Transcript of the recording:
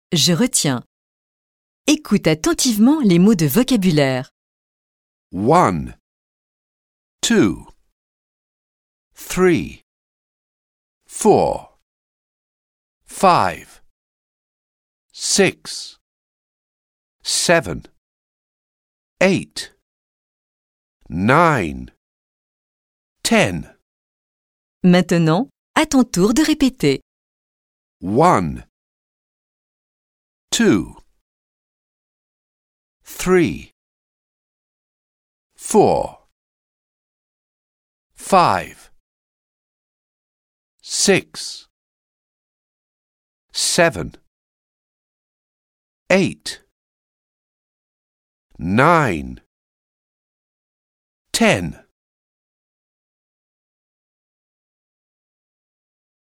Je retiens. Écoute attentivement les mots de vocabulaire. 1, 2, 3, 4, 5, 6, 7, 8, 9, 10. Maintenant, à ton tour de répéter. 1, 2, 3, 4, 5, 6, 7, 8, 9, 10.